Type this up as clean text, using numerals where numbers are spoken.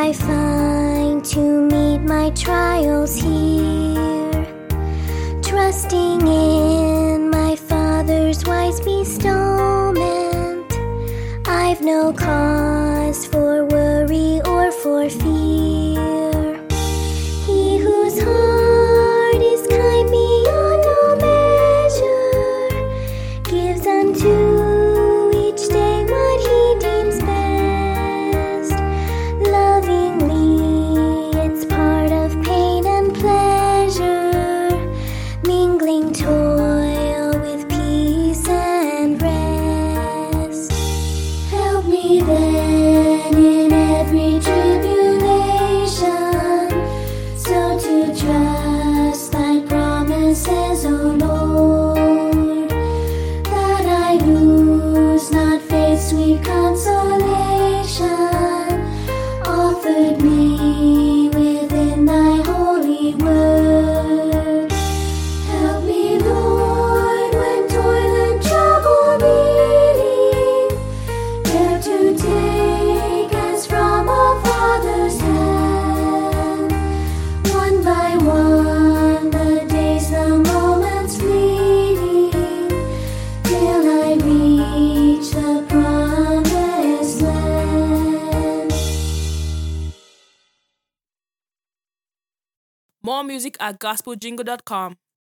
I find to meet my trials here, trusting in my Father's wise bestowment. I've no cause for worry or for fear. He whose heart is kind beyond all measure gives unto each day what he deems best. Lovingly, it's part of pain and pleasure, mingling toil with peace and rest. Help me then in every tribulation, so to trust thy promises, O Lord, that I lose not faith's sweet consolation, offered me within thy holy word. Help me, Lord, when toil and trouble meeting, dare to take as from a Father's hand, one by one, the days, the moments fleeting, till I reach the promised land. More music at gospeljingle.com.